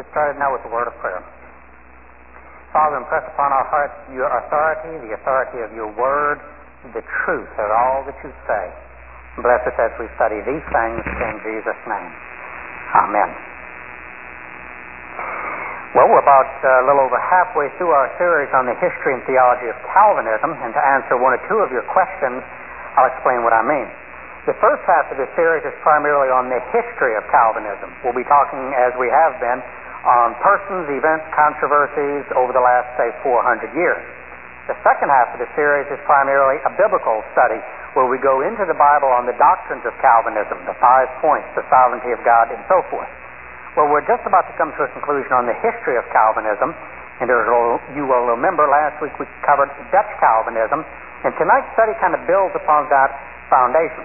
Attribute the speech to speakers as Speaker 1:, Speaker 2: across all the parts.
Speaker 1: started now with the word of prayer. Father, impress upon our hearts your authority, the authority of your word, the truth of all that you say. Bless us as we study these things in Jesus' name. Amen. Well, we're about a little over halfway through our series on the history and theology of Calvinism, and to answer one or two of your questions, I'll explain what I mean. The first half of this series is primarily on the history of Calvinism. We'll be talking, as we have been, on persons, events, controversies over the last, say, 400 years. The second half of the series is primarily a biblical study, where we go into the Bible on the doctrines of Calvinism, the 5 points, the sovereignty of God, and so forth. Well, we're just about to come to a conclusion on the history of Calvinism, and you will remember last week we covered Dutch Calvinism, and tonight's study kind of builds upon that foundation.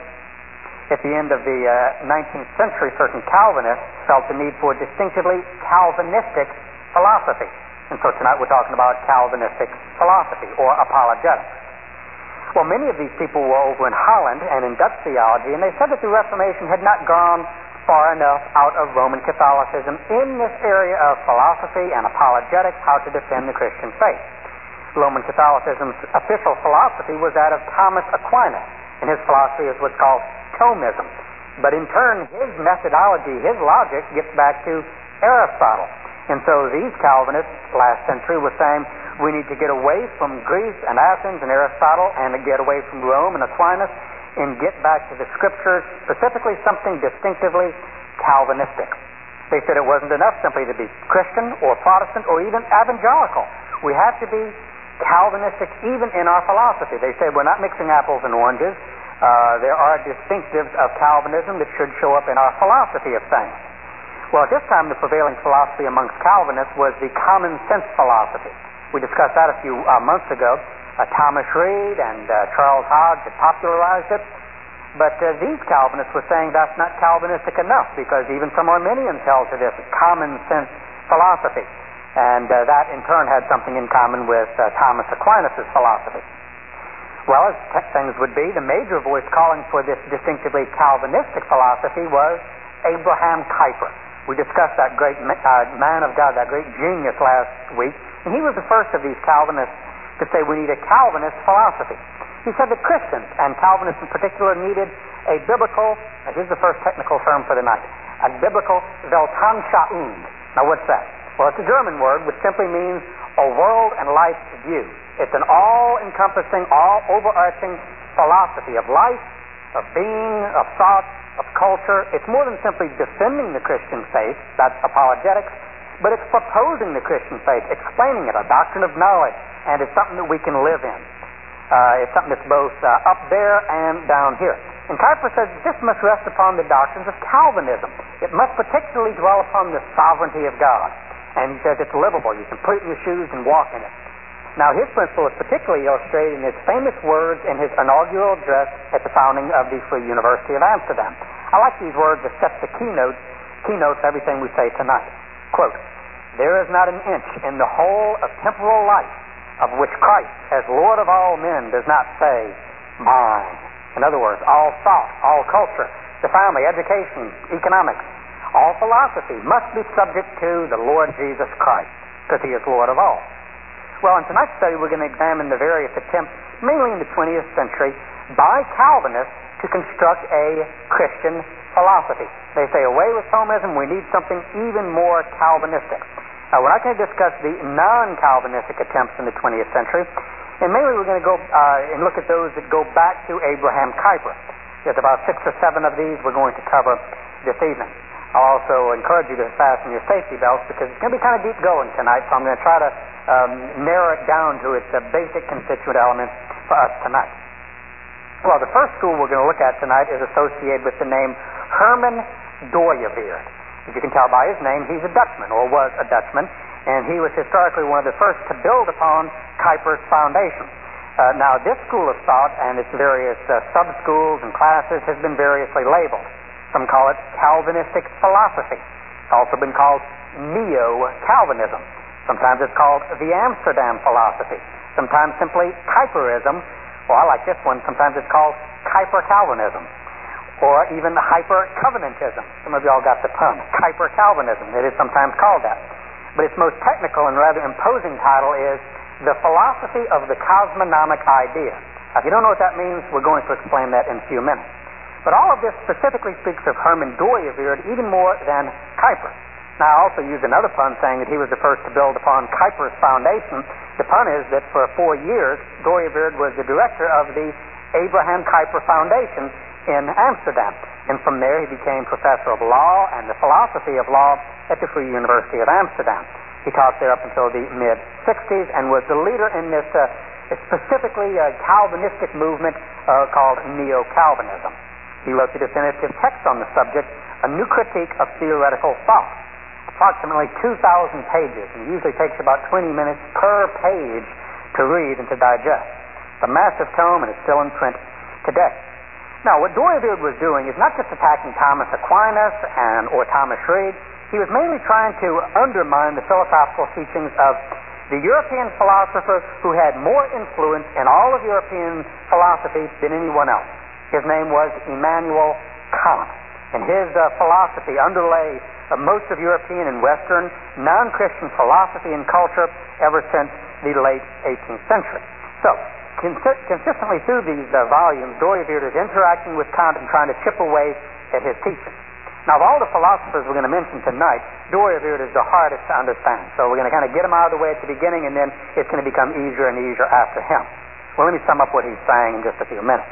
Speaker 1: At the end of the 19th century, certain Calvinists felt the need for a distinctively Calvinistic philosophy. And so tonight we're talking about Calvinistic philosophy, or apologetics. Well, many of these people were over in Holland and in Dutch theology, and they said that the Reformation had not gone far enough out of Roman Catholicism in this area of philosophy and apologetics, how to defend the Christian faith. Roman Catholicism's official philosophy was that of Thomas Aquinas, and his philosophy is what's called Thomism. But in turn, his methodology, his logic, gets back to Aristotle. And so these Calvinists last century were saying we need to get away from Greece and Athens and Aristotle and get away from Rome and Aquinas and get back to the Scriptures, specifically something distinctively Calvinistic. They said it wasn't enough simply to be Christian or Protestant or even evangelical. We have to be Calvinistic even in our philosophy. They said we're not mixing apples and oranges. There are distinctives of Calvinism that should show up in our philosophy of things. Well, at this time, the prevailing philosophy amongst Calvinists was the common sense philosophy. We discussed that a few months ago. Thomas Reid and Charles Hodge had popularized it. But these Calvinists were saying that's not Calvinistic enough, because even some Arminians held to this common sense philosophy. And that, in turn, had something in common with Thomas Aquinas' philosophy. Well, as things would be, the major voice calling for this distinctively Calvinistic philosophy was Abraham Kuyper. We discussed that great man of God, that great genius last week, and he was the first of these Calvinists to say we need a Calvinist philosophy. He said that Christians, and Calvinists in particular, needed a biblical, here's the first technical term for the night, a biblical Weltanschauung. Now what's that? Well, it's a German word which simply means a world and life view. It's an all-encompassing, all-overarching philosophy of life, of being, of thought, of culture. It's more than simply defending the Christian faith, that's apologetics, but it's proposing the Christian faith, explaining it, a doctrine of knowledge, and it's something that we can live in. It's something that's both up there and down here. And Kuyper says this must rest upon the doctrines of Calvinism. It must particularly dwell upon the sovereignty of God. And he says it's livable. You can put it in your shoes and walk in it. Now, his principle is particularly illustrated in his famous words in his inaugural address at the founding of the Free University of Amsterdam. I like these words that set the keynotes everything we say tonight. Quote, "There is not an inch in the whole of temporal life of which Christ, as Lord of all men, does not say, mine." In other words, all thought, all culture, the family, education, economics, all philosophy must be subject to the Lord Jesus Christ, because he is Lord of all. Well, in tonight's study, we're going to examine the various attempts, mainly in the 20th century, by Calvinists to construct a Christian philosophy. They say, away with Thomism, we need something even more Calvinistic. We're not going to discuss the non-Calvinistic attempts in the 20th century, and mainly we're going to go and look at those that go back to Abraham Kuyper. There's about 6 or 7 of these we're going to cover this evening. I'll also encourage you to fasten your safety belts, because it's going to be kind of deep going tonight, so I'm going to try to narrow it down to its basic constituent elements for us tonight. Well, the first school we're going to look at tonight is associated with the name Herman Dooyeweerd. As you can tell by his name, he's a Dutchman, or was a Dutchman, and he was historically one of the first to build upon Kuyper's foundation. Now, this school of thought and its various sub-schools and classes has been variously labeled. Some call it Calvinistic philosophy. It's also been called Neo-Calvinism. Sometimes it's called the Amsterdam philosophy. Sometimes simply Kuyperism, or I like this one, sometimes it's called Kuyper-Calvinism. Or even Hyper-Covenantism. Some of y'all got the pun. Kuyper-Calvinism. It is sometimes called that. but its most technical and rather imposing title is The Philosophy of the Cosmonomic Idea. Now, if you don't know what that means, we're going to explain that in a few minutes. But all of this specifically speaks of Herman Dooyeweerd even more than Kuyper. Now, I also used another pun saying that he was the first to build upon Kuyper's foundation. The pun is that for 4 years, Dooyeweerd was the director of the Abraham Kuyper Foundation in Amsterdam. And from there, he became professor of law and the philosophy of law at the Free University of Amsterdam. He taught there up until the mid-60s and was the leader in this specifically Calvinistic movement called Neo-Calvinism. He wrote the definitive text on the subject, A New Critique of Theoretical Thought, approximately 2,000 pages, and it usually takes about 20 minutes per page to read and to digest. It's a massive tome, and it's still in print today. Now, what Dooyeweerd was doing is not just attacking Thomas Aquinas or Thomas Reid. He was mainly trying to undermine the philosophical teachings of the European philosopher who had more influence in all of European philosophy than anyone else. His name was Immanuel Kant, and his philosophy underlay most of European and Western non-Christian philosophy and culture ever since the late 18th century. So, consistently through these volumes, Dooyeweerd is interacting with Kant and trying to chip away at his teachings. Now, of all the philosophers we're going to mention tonight, Dooyeweerd is the hardest to understand. So we're going to kind of get him out of the way at the beginning, and then it's going to become easier and easier after him. Well, let me sum up what he's saying in just a few minutes.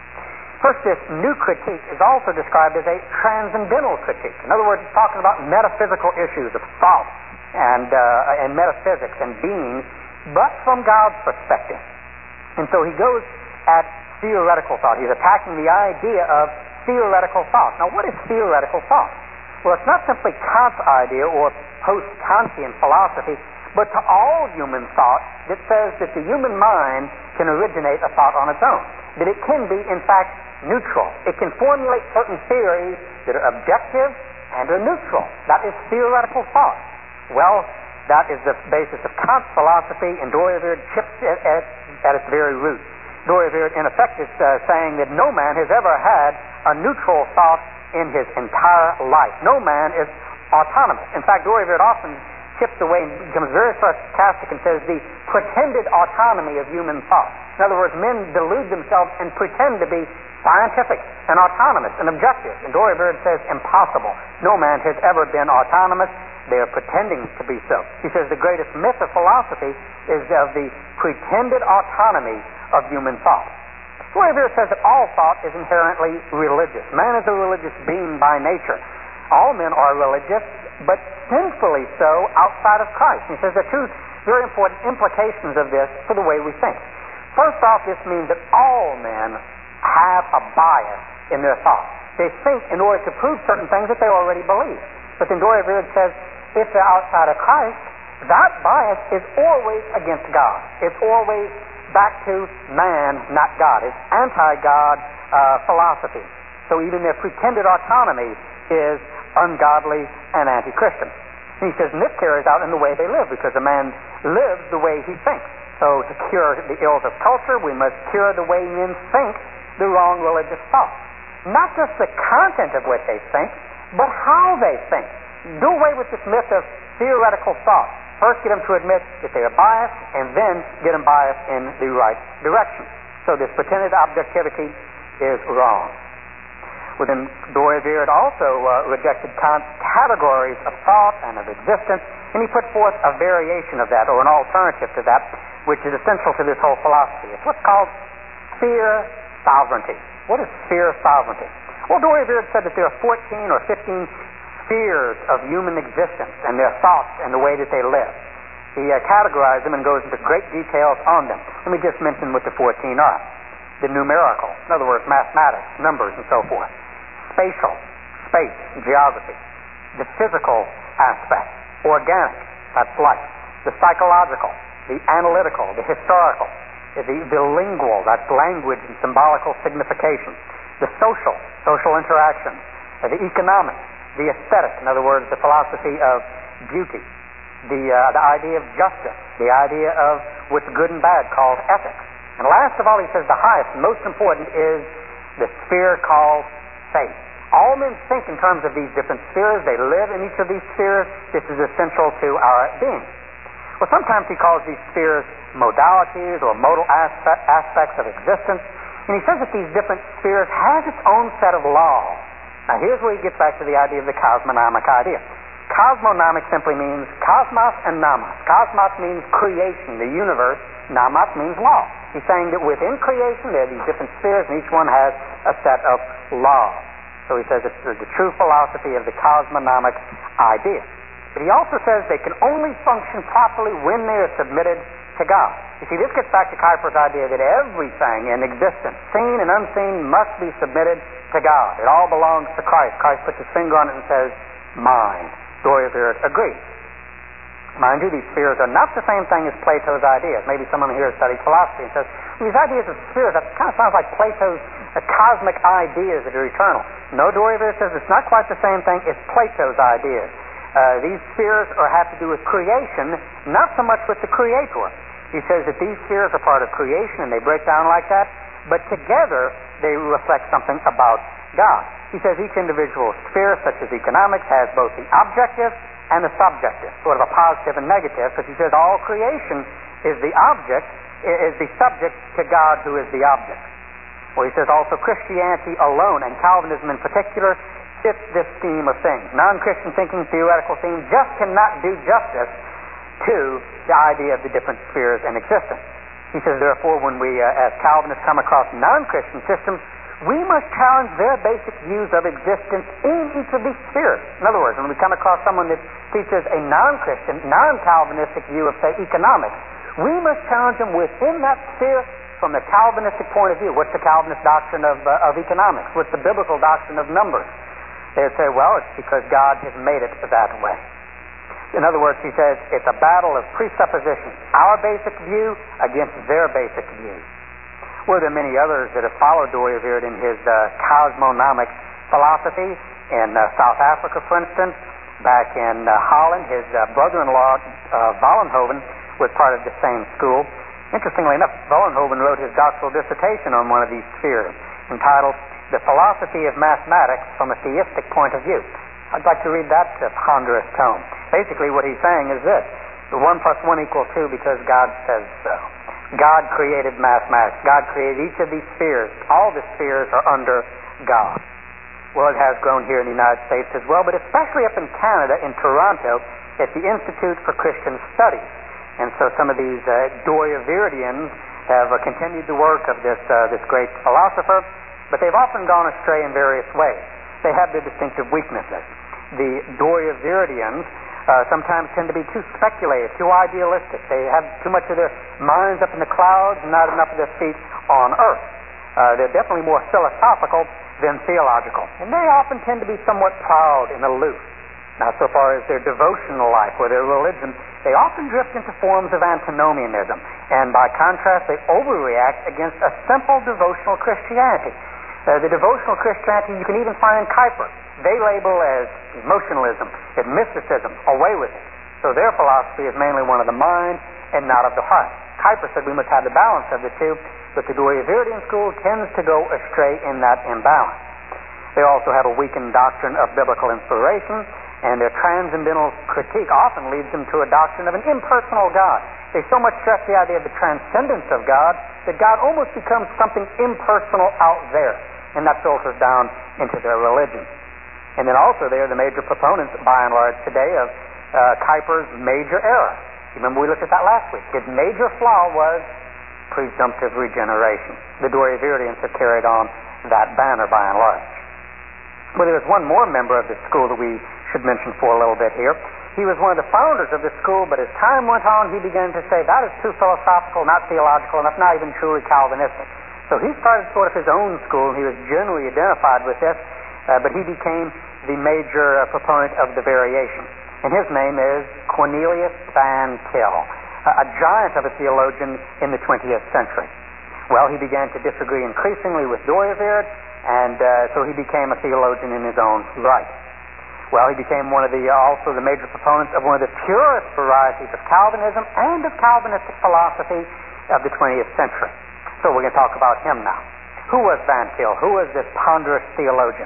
Speaker 1: First, this new critique is also described as a transcendental critique. In other words, it's talking about metaphysical issues of thought and metaphysics and being, but from God's perspective. And so he goes at theoretical thought. He's attacking the idea of theoretical thought. Now, what is theoretical thought? Well, it's not simply Kant's idea or post-Kantian philosophy, but to all human thought that says that the human mind can originate a thought on its own, that it can be, in fact, neutral. It can formulate certain theories that are objective and are neutral. That is theoretical thought. Well, that is the basis of Kant's philosophy, and Dooyeweerd chips it at its very root. Dooyeweerd, in effect, is saying that no man has ever had a neutral thought in his entire life. No man is autonomous. In fact, Dooyeweerd often chips away and becomes very sarcastic and says the pretended autonomy of human thought. In other words, men delude themselves and pretend to be scientific and autonomous and objective. And Dooyeweerd says impossible. No man has ever been autonomous. They are pretending to be so. He says the greatest myth of philosophy is of the pretended autonomy of human thought. Dooyeweerd says that all thought is inherently religious. Man is a religious being by nature. All men are religious, but sinfully so outside of Christ. And he says there are two very important implications of this for the way we think. First off, this means that all men have a bias in their thought. They think in order to prove certain things that they already believe. But then Dooyeweerd says if they're outside of Christ, that bias is always against God. It's always back to man, not God. It's anti-God philosophy. So even their pretended autonomy is ungodly and anti-Christian. And he says, and this carries out in the way they live, because a man lives the way he thinks. So to cure the ills of culture, we must cure the way men think the wrong religious thought. Not just the content of what they think, but how they think. Do away with this myth of theoretical thought. First get them to admit that they are biased, and then get them biased in the right direction. So this pretended objectivity is wrong. Well, then Dooyeweerd also rejected Kant's categories of thought and of existence, and he put forth a variation of that, or an alternative to that, which is essential to this whole philosophy. It's what's called sphere sovereignty. What is sphere sovereignty? Well, Dooyeweerd said that there are 14 or 15 spheres of human existence and their thoughts and the way that they live. He categorized them and goes into great details on them. Let me just mention what the 14 are. The numerical, in other words, mathematics, numbers, and so forth. Spatial, space, geography. The physical aspect, organic, that's life. The psychological, the analytical, the historical. The lingual, that's language and symbolical signification. The social interaction. The economic, the aesthetic, in other words, the philosophy of beauty. The idea of justice, the idea of what's good and bad, called ethics. And last of all, he says the highest and most important is the sphere called faith. All men think in terms of these different spheres. They live in each of these spheres. This is essential to our being. Well, sometimes he calls these spheres modalities or modal aspects of existence. And he says that these different spheres has its own set of laws. Now, here's where he gets back to the idea of the cosmonomic idea. Cosmonomic simply means cosmos and nomos. Cosmos means creation, the universe. Nomos means law. He's saying that within creation there are these different spheres, and each one has a set of laws. So he says it's the true philosophy of the cosmonomic idea. But he also says they can only function properly when they are submitted to God. You see, this gets back to Kuyper's idea that everything in existence, seen and unseen, must be submitted to God. It all belongs to Christ. Christ puts his finger on it and says, mine. Dooyeweerd agrees. Mind you, these spheres are not the same thing as Plato's ideas. Maybe someone here has studied philosophy and says, well, these ideas of spheres, that kind of sounds like Plato's cosmic ideas that are eternal. No, Dooyeweerd says it's not quite the same thing as Plato's ideas. These spheres have to do with creation, not so much with the Creator. He says that these spheres are part of creation and they break down like that, but together they reflect something about God. He says each individual sphere, such as economics, has both the objective and the subjective, sort of a positive and negative, because he says all creation is the object, is the subject to God who is the object. Well, he says also Christianity alone, and Calvinism in particular, fits this scheme of things. Non-Christian thinking, theoretical theme, just cannot do justice to the idea of the different spheres in existence. He says, therefore, when we, as Calvinists, come across non-Christian systems, we must challenge their basic views of existence in each of these spheres. In other words, when we come across someone that teaches a non-Christian, non-Calvinistic view of, say, economics, we must challenge them within that sphere from the Calvinistic point of view. What's the Calvinist doctrine of economics? What's the biblical doctrine of numbers? They would say, well, it's because God has made it that way. In other words, he says, it's a battle of presuppositions. Our basic view against their basic view. Well, there are many others that have followed Dooyeweerd in his cosmonomic philosophy. In South Africa, for instance, back in Holland, his brother-in-law, Vollenhoven, was part of the same school. Interestingly enough, Vollenhoven wrote his doctoral dissertation on one of these spheres, entitled The Philosophy of Mathematics from a Theistic Point of View. I'd like to read that ponderous tome. Basically, what he's saying is this: 1 + 1 = 2 because God says so. God created mathematics. God created each of these spheres. All the spheres are under God. Well, it has grown here in the United States as well, but especially up in Canada, in Toronto, at the Institute for Christian Studies. And so some of these Dooyeweerdians have continued the work of this great philosopher, but they've often gone astray in various ways. They have their distinctive weaknesses. The Dooyeweerdians sometimes tend to be too speculative, too idealistic. They have too much of their minds up in the clouds and not enough of their feet on earth. They're definitely more philosophical than theological. And they often tend to be somewhat proud and aloof. Now, so far as their devotional life or their religion, they often drift into forms of antinomianism. And by contrast, they overreact against a simple devotional Christianity. The devotional Christianity you can even find in Kuyper. They label as emotionalism, as mysticism, away with it. So their philosophy is mainly one of the mind and not of the heart. Kuyper said we must have the balance of the two, but the Dooyeweerdian school tends to go astray in that imbalance. They also have a weakened doctrine of biblical inspiration, and their transcendental critique often leads them to a doctrine of an impersonal God. They so much stress the idea of the transcendence of God that God almost becomes something impersonal out there, and that filters down into their religion. And then also they are the major proponents, by and large today, of Kuyper's major error. You remember we looked at that last week. His major flaw was presumptive regeneration. The Dooyeweerdians have carried on that banner by and large. Well, there was one more member of the school that we should mention for a little bit here. He was one of the founders of the school, but as time went on, he began to say that is too philosophical, not theological, and that's not even truly Calvinistic. So he started sort of his own school, and he was generally identified with this, but he became the major proponent of the variation. And his name is Cornelius Van Til, a giant of a theologian in the 20th century. Well, he began to disagree increasingly with Dooyeweerd, and so he became a theologian in his own right. Well, he became one of also the major proponents of one of the purest varieties of Calvinism and of Calvinistic philosophy of the 20th century. So we're going to talk about him now. Who was Van Til? Who was this ponderous theologian?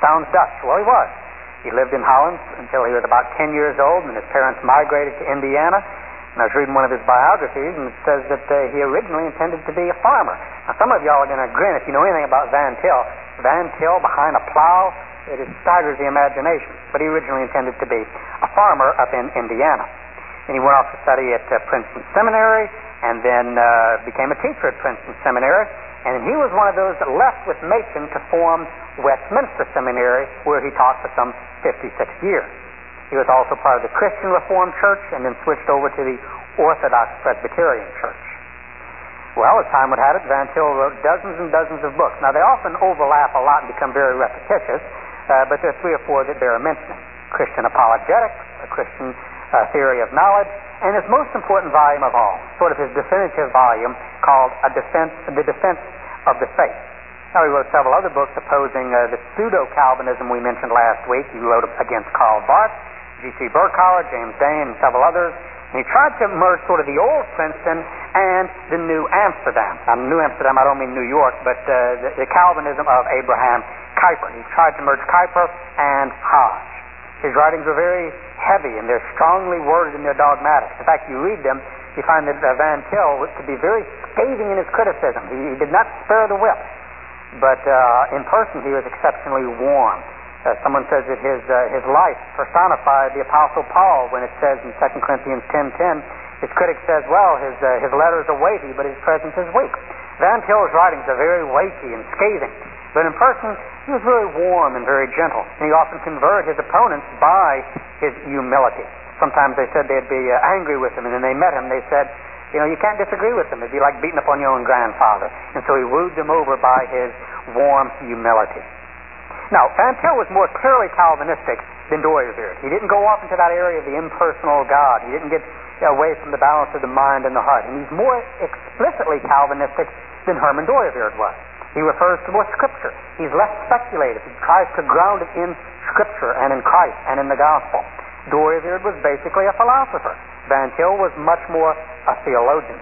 Speaker 1: Sounds Dutch. Well, he was. He lived in Holland until he was about 10 years old, and his parents migrated to Indiana. And I was reading one of his biographies, and it says that he originally intended to be a farmer. Now, some of y'all are going to grin if you know anything about Van Til. Van Til behind a plow, it staggers the imagination. But he originally intended to be a farmer up in Indiana. And he went off to study at Princeton Seminary, and then became a teacher at Princeton Seminary. And he was one of those that left with Machen to form Westminster Seminary, where he taught for some 56 years. He was also part of the Christian Reformed Church and then switched over to the Orthodox Presbyterian Church. Well, as time would have it, Van Til wrote dozens and dozens of books. Now, they often overlap a lot and become very repetitious, but there are 3 or 4 that bear mentioning. Christian Apologetics, a Christian Theory of Knowledge, and his most important volume of all, sort of his definitive volume, called The Defense of the Faith. Now, he wrote several other books opposing the pseudo-Calvinism we mentioned last week. He wrote against Karl Barth, G.C. Berkouwer, James Dane, and several others. And he tried to merge sort of the old Princeton and the New Amsterdam. Now, New Amsterdam, I don't mean New York, but the Calvinism of Abraham Kuyper. He tried to merge Kuyper and Hodge. His writings were very heavy, and they're strongly worded in their dogmatics. In fact, you read them, you find that Van Til could be very scathing in his criticism. He did not spare the whip. But in person, he was exceptionally warm. Someone says that his life personified the Apostle Paul when it says in 2 Corinthians 10:10, his critic says, well, his letters are weighty, but his presence is weak. Van Til's writings are very weighty and scathing, but in person, he was very warm and very gentle, and he often converted his opponents by his humility. Sometimes they said they'd be angry with him, and then they met him, they said, you can't disagree with him. It'd be like beating up on your own grandfather. And so he wooed them over by his warm humility. Now, Van Til was more clearly Calvinistic than Dooyeweerd. He didn't go off into that area of the impersonal God. He didn't get away from the balance of the mind and the heart. And he's more explicitly Calvinistic than Herman Dooyeweerd was. He refers to more Scripture. He's less speculative. He tries to ground it in Scripture and in Christ and in the Gospel. Dooyeweerd was basically a philosopher. Van Til was much more a theologian.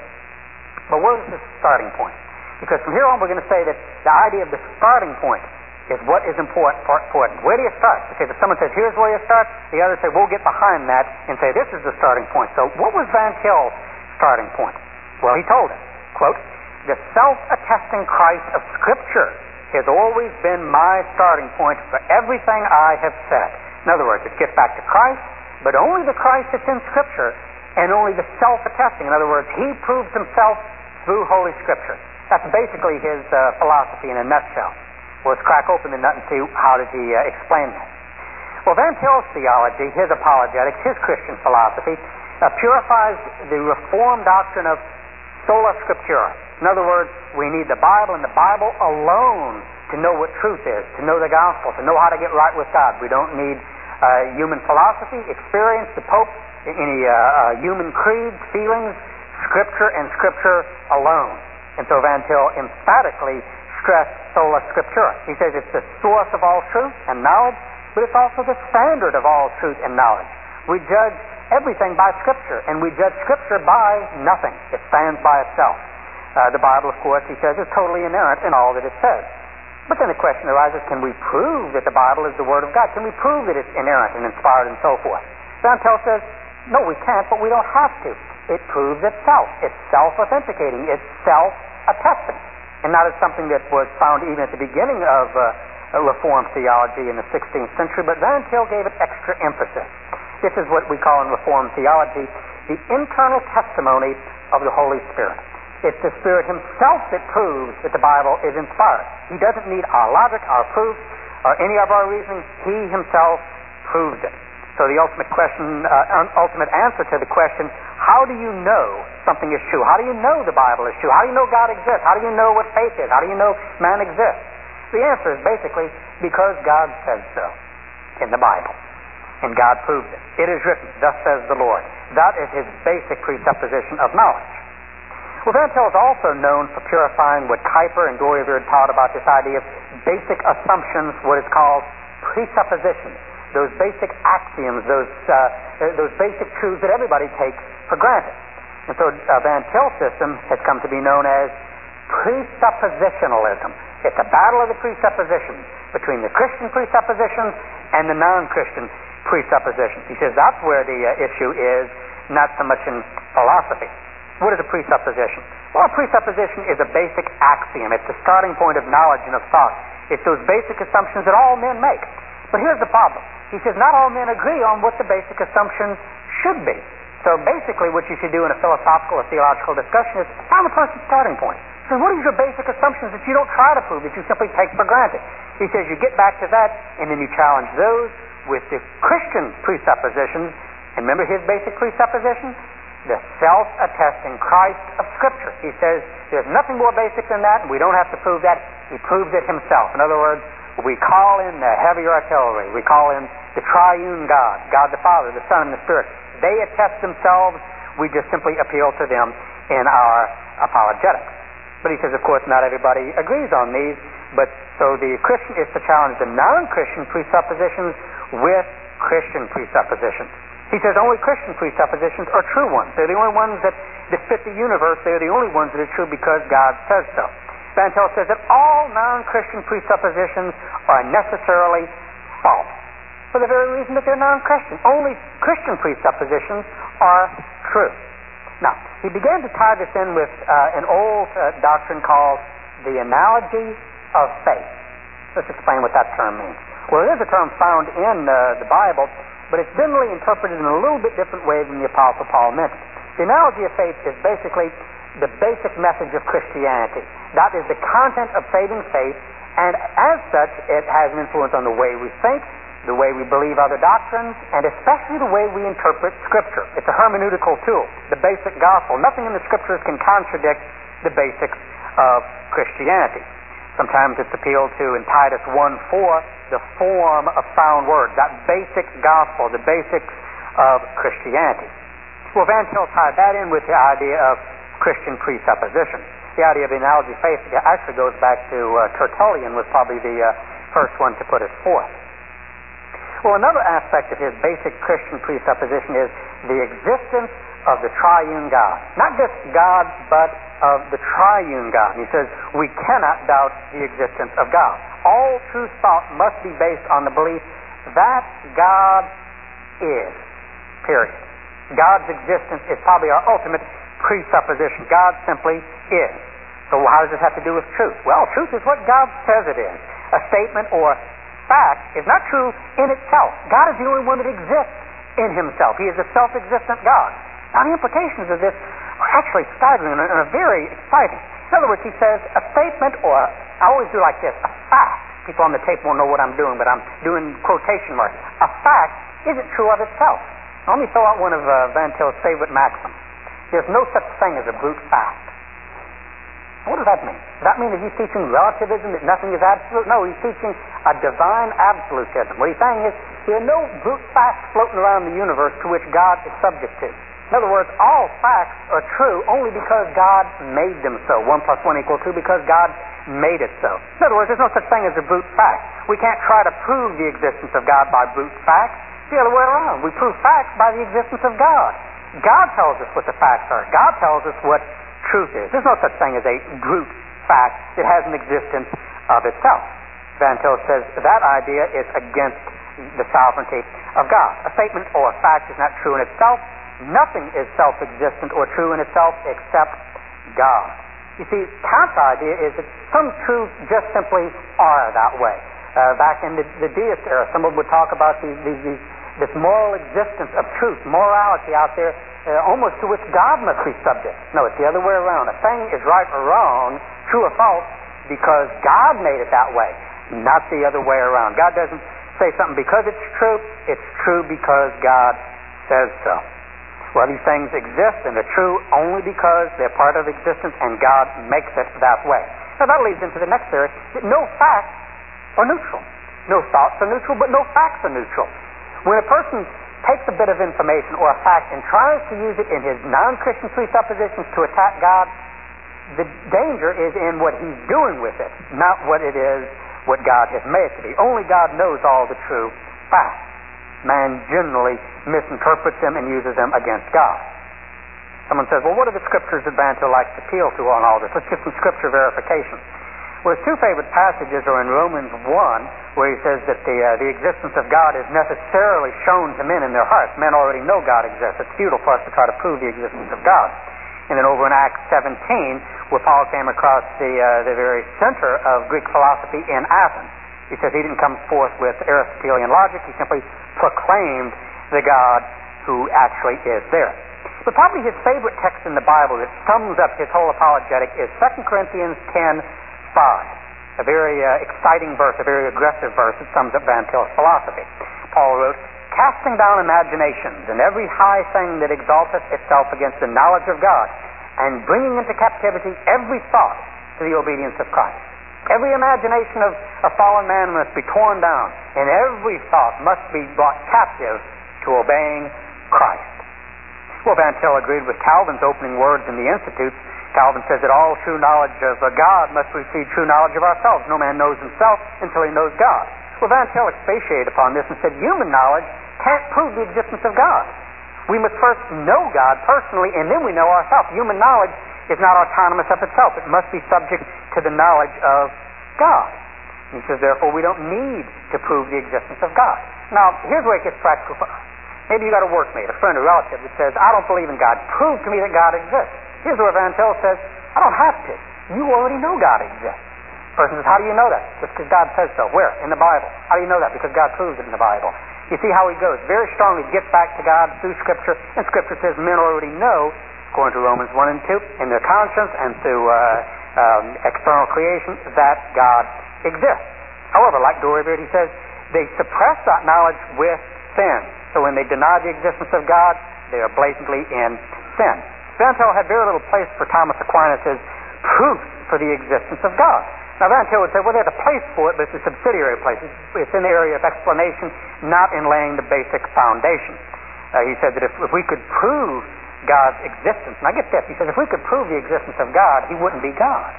Speaker 1: But where is the starting point? Because from here on we're going to say that the idea of the starting point is what is important. Where do you start? Because if someone says, here's where you start, the others say, we'll get behind that and say, this is the starting point. So what was Van Til's starting point? Well, he told us, quote, the self-attesting Christ of Scripture has always been my starting point for everything I have said. In other words, it gets back to Christ, but only the Christ that's in Scripture, and only the self-attesting. In other words, he proves himself through Holy Scripture. That's basically his philosophy in a nutshell. Well, let's crack open the nut and see how does he explain that. Well, Van Til's theology, his apologetics, his Christian philosophy, purifies the Reformed doctrine of sola scriptura. In other words, we need the Bible and the Bible alone to know what truth is, to know the gospel, to know how to get right with God. We don't need human philosophy, experience, the Pope, any human creeds, feelings, Scripture and Scripture alone. And so Van Til emphatically stressed sola scriptura. He says it's the source of all truth and knowledge, but it's also the standard of all truth and knowledge. We judge everything by Scripture, and we judge Scripture by nothing. It stands by itself. The Bible, of course, he says, is totally inerrant in all that it says. But then the question arises, can we prove that the Bible is the Word of God? Can we prove that it's inerrant and inspired and so forth? Van Til says, no, we can't, but we don't have to. It proves itself. It's self-authenticating. It's self-attesting. And that is something that was found even at the beginning of Reformed theology in the 16th century, but Van Til gave it extra emphasis. This is what we call in Reformed theology the internal testimony of the Holy Spirit. It's the Spirit himself that proves that the Bible is inspired. He doesn't need our logic, our proof, or any of our reasoning. He himself proves it. So the ultimate answer to the question, how do you know something is true? How do you know the Bible is true? How do you know God exists? How do you know what faith is? How do you know man exists? The answer is basically because God says so in the Bible. And God proved it. It is written, thus says the Lord. That is his basic presupposition of knowledge. Well, Van Til is also known for purifying what Kuyper and Dooyeweerd taught about this idea of basic assumptions, what is called presuppositions. Those basic axioms, those basic truths that everybody takes for granted. And so Van Til's system has come to be known as presuppositionalism. It's a battle of the presuppositions between the Christian presuppositions and the non-Christian presuppositions. He says that's where the issue is, not so much in philosophy. What is a presupposition? Well, a presupposition is a basic axiom. It's the starting point of knowledge and of thought. It's those basic assumptions that all men make. But here's the problem. He says not all men agree on what the basic assumptions should be. So basically what you should do in a philosophical or theological discussion is find the person's starting point. So what are your basic assumptions that you don't try to prove, that you simply take for granted? He says you get back to that, and then you challenge those with the Christian presuppositions. And remember his basic presupposition? The self-attesting Christ of Scripture. He says there's nothing more basic than that, and we don't have to prove that. He proves it himself. In other words, we call in the heavier artillery. We call in the triune God, God the Father, the Son, and the Spirit. They attest themselves. We just simply appeal to them in our apologetics. But he says, of course, not everybody agrees on these. But so the Christian is to challenge the non-Christian presuppositions with Christian presuppositions. He says only Christian presuppositions are true ones. They're the only ones that fit the universe. They're the only ones that are true because God says so. Van Til says that all non-Christian presuppositions are necessarily false for the very reason that they're non-Christian. Only Christian presuppositions are true. Now, he began to tie this in with an old doctrine called the analogy of faith. Let's explain what that term means. Well, it is a term found in the Bible, but it's been really interpreted in a little bit different way than the Apostle Paul meant it. The analogy of faith is basically the basic message of Christianity. That is the content of saving faith, and as such, it has an influence on the way we think, the way we believe other doctrines, and especially the way we interpret Scripture. It's a hermeneutical tool, the basic gospel. Nothing in the Scriptures can contradict the basics of Christianity. Sometimes it's appealed to in Titus 1:4, the form of sound words, that basic gospel, the basics of Christianity. Well, Van Til tied that in with the idea of Christian presupposition. The idea of the analogy of faith actually goes back to Tertullian, was probably the first one to put it forth. Well, another aspect of his basic Christian presupposition is the existence of the triune God. Not just God, but of the triune God. And he says we cannot doubt the existence of God. All true thought must be based on the belief that God is, period. God's existence is probably our ultimate presupposition. God simply is. So how does this have to do with truth? Well, truth is what God says it is. A statement or fact is not true in itself. God is the only one that exists in himself. He is a self-existent God. Now, the implications of this are actually staggering and very exciting. In other words, he says a statement, or I always do like this, a fact. People on the tape won't know what I'm doing, but I'm doing quotation marks. A fact isn't true of itself. Now, let me throw out one of Van Til's favorite maxims. There's no such thing as a brute fact. What does that mean? Does that mean that he's teaching relativism, that nothing is absolute? No, he's teaching a divine absolutism. What he's saying is there are no brute facts floating around the universe to which God is subject to. In other words, all facts are true only because God made them so. 1 + 1 = 2 because God made it so. In other words, there's no such thing as a brute fact. We can't try to prove the existence of God by brute facts. It's the other way around. We prove facts by the existence of God. God tells us what the facts are. God tells us what truth is. There's no such thing as a brute fact that has an existence of itself. Van Til says that idea is against the sovereignty of God. A statement or a fact is not true in itself. Nothing is self-existent or true in itself except God. You see, Kant's idea is that some truths just simply are that way. Back in the deist era, someone would talk about this moral existence of truth, morality out there, almost to which God must be subject. No, it's the other way around. A thing is right or wrong, true or false, because God made it that way, not the other way around. God doesn't say something because it's true because God says so. Well, these things exist and they're true only because they're part of existence and God makes it that way. Now that leads into the next theory, that no facts are neutral. No thoughts are neutral, but no facts are neutral. When a person takes a bit of information or a fact and tries to use it in his non-Christian presuppositions to attack God, the danger is in what he's doing with it, not what it is, what God has made it to be. Only God knows all the true facts. Man generally misinterprets them and uses them against God. Someone says, well, what are the scriptures that Van Til likes to appeal to on all this? Let's get some scripture verification. Well, his two favorite passages are in Romans 1, where he says that the existence of God is necessarily shown to men in their hearts. Men already know God exists. It's futile for us to try to prove the existence of God. And then over in Acts 17, where Paul came across the very center of Greek philosophy in Athens. He says he didn't come forth with Aristotelian logic. He simply proclaimed the God who actually is there. But probably his favorite text in the Bible that sums up his whole apologetic is 2 Corinthians 10:5, a very exciting verse, a very aggressive verse that sums up Van Til's philosophy. Paul wrote, "Casting down imaginations and every high thing that exalteth itself against the knowledge of God, and bringing into captivity every thought to the obedience of Christ." Every imagination of a fallen man must be torn down, and every thought must be brought captive to obeying Christ. Well, Van Til agreed with Calvin's opening words in the Institutes. Calvin says that all true knowledge of God must precede true knowledge of ourselves. No man knows himself until he knows God. Well, Van Til expatiated upon this and said human knowledge can't prove the existence of God. We must first know God personally, and then we know ourselves. Human knowledge is not autonomous of itself. It must be subject to the knowledge of God. And he says, therefore, we don't need to prove the existence of God. Now, here's where it gets practical for us. Maybe you got a workmate, a friend, a relative that says, I don't believe in God. Prove to me that God exists. Here's where Van Til says, I don't have to. You already know God exists. The person says, how do you know that? Just because God says so. Where? In the Bible. How do you know that? Because God proves it in the Bible. You see how he goes. Very strongly gets back to God through Scripture, and Scripture says men already know, according to Romans 1 and 2, in their conscience and through external creation, that God exists. However, like Dory Beard, he says, they suppress that knowledge with sin. So when they deny the existence of God, they are blatantly in sin. Van Til had very little place for Thomas Aquinas' proof for the existence of God. Now, Van Til would say, well, there's a place for it, but it's a subsidiary place. It's in the area of explanation, not in laying the basic foundation. He said that if we could prove God's existence, and I get this, he said if we could prove the existence of God, he wouldn't be God.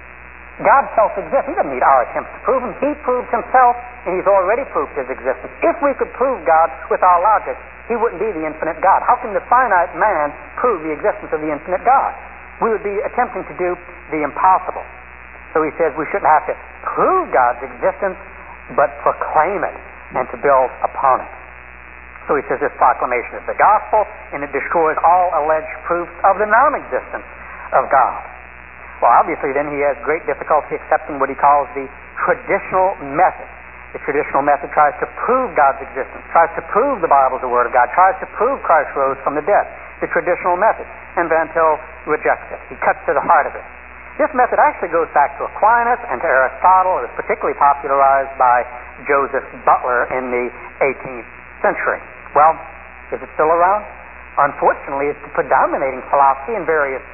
Speaker 1: God self-exists. He doesn't need our attempts to prove him. He proved himself, and he's already proved his existence. If we could prove God with our logic, he wouldn't be the infinite God. How can the finite man prove the existence of the infinite God? We would be attempting to do the impossible. So he says we shouldn't have to prove God's existence, but proclaim it and to build upon it. So he says this proclamation is the gospel, and it destroys all alleged proofs of the non-existence of God. Well, obviously, then he has great difficulty accepting what he calls the traditional method. The traditional method tries to prove God's existence, tries to prove the Bible is the Word of God, tries to prove Christ rose from the dead. The traditional method. And Van Til rejects it. He cuts to the heart of it. This method actually goes back to Aquinas and to Aristotle. It was particularly popularized by Joseph Butler in the 18th century. Well, is it still around? Unfortunately, it's the predominating philosophy in various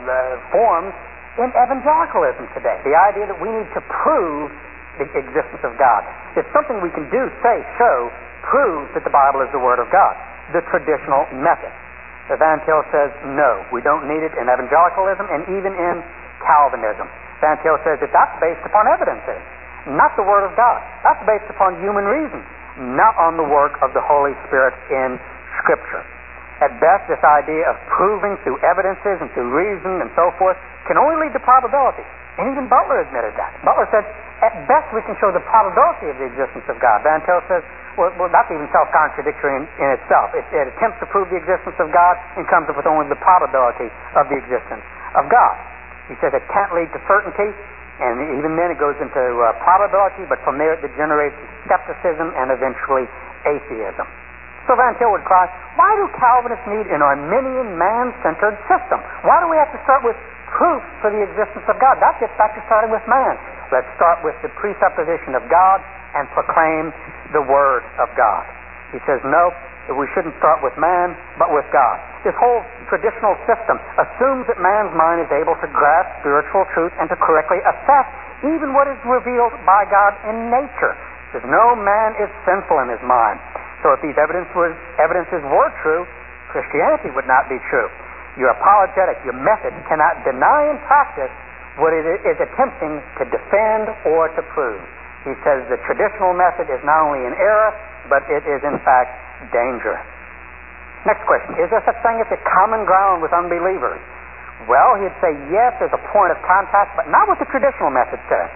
Speaker 1: forms in evangelicalism today. The idea that we need to prove the existence of God. It's something we can do, say, show, prove that the Bible is the Word of God. The traditional method. Van Til says, no, we don't need it in evangelicalism and even in Calvinism. Van Til says that that's based upon evidences, not the Word of God. That's based upon human reason, not on the work of the Holy Spirit in Scripture. At best, this idea of proving through evidences and through reason and so forth can only lead to probability. And even Butler admitted that. Butler said, at best we can show the probability of the existence of God. Van Til says, well that's even self-contradictory in itself. It attempts to prove the existence of God and comes up with only the probability of the existence of God. He says it can't lead to certainty, and even then it goes into probability, but from there it degenerates to skepticism and eventually atheism. So Van Til would cry, why do Calvinists need an Arminian man-centered system? Why do we have to start with proof for the existence of God? That gets back to starting with man. Let's start with the presupposition of God and proclaim the Word of God. He says, no, we shouldn't start with man, but with God. This whole traditional system assumes that man's mind is able to grasp spiritual truth and to correctly assess even what is revealed by God in nature. It says, no man is sinful in his mind. So if these evidences were true, Christianity would not be true. Your apologetic, your method cannot deny in practice what it is attempting to defend or to prove. He says the traditional method is not only in error, but it is in fact dangerous. Next question, is there such thing as a common ground with unbelievers? Well, he'd say yes, there's a point of contact, but not what the traditional method says.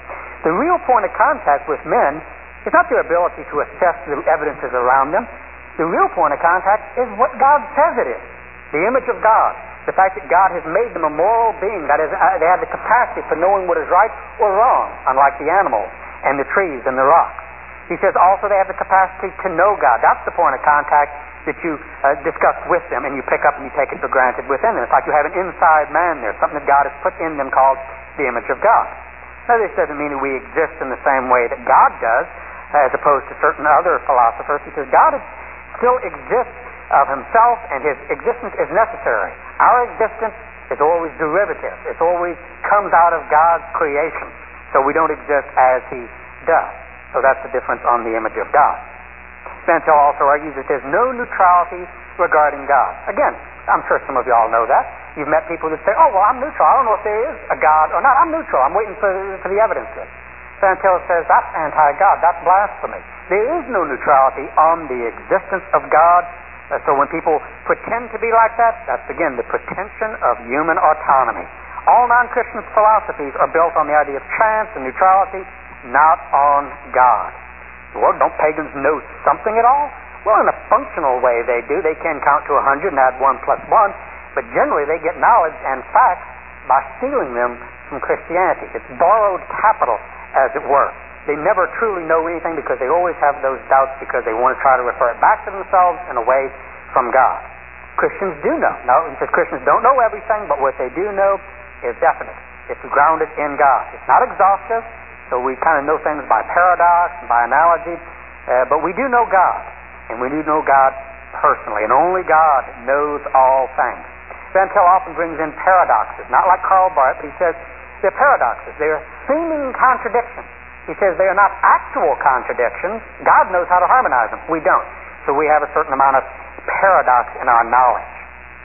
Speaker 1: The real point of contact with men is not their ability to assess the evidences around them. The real point of contact is what God says it is. The image of God. The fact that God has made them a moral being. That is, they have the capacity for knowing what is right or wrong, unlike the animals and the trees and the rocks. He says also they have the capacity to know God. That's the point of contact that you discuss with them and you pick up and you take it for granted within them. It's like you have an inside man there, something that God has put in them called the image of God. Now, this doesn't mean that we exist in the same way that God does, as opposed to certain other philosophers, because God still exists of himself, and his existence is necessary. Our existence is always derivative. It always comes out of God's creation. So we don't exist as he does. So that's the difference on the image of God. Van Til also argues that there's no neutrality regarding God. Again, I'm sure some of you all know that. You've met people that say, oh, well, I'm neutral. I don't know if there is a God or not. I'm neutral. I'm waiting for the evidence. Van Til says that's anti-God. That's blasphemy. There is no neutrality on the existence of God. So when people pretend to be like that, that's, again, the pretension of human autonomy. All non-Christian philosophies are built on the idea of chance and neutrality, not on God. Well, don't pagans know something at all? Well, in a functional way they do. They can count to 100 and add 1 plus 1, but generally they get knowledge and facts by stealing them from Christianity. It's borrowed capital, as it were. They never truly know anything because they always have those doubts because they want to try to refer it back to themselves and away from God. Christians do know. Now, it says Christians don't know everything, but what they do know is definite. It's grounded in God. It's not exhaustive, so we kind of know things by paradox and by analogy, but we do know God, and we do know God personally, and only God knows all things. Van Til often brings in paradoxes, not like Karl Barth, but he says they're paradoxes. They're seeming contradictions. He says they are not actual contradictions. God knows how to harmonize them. We don't. So we have a certain amount of paradox in our knowledge.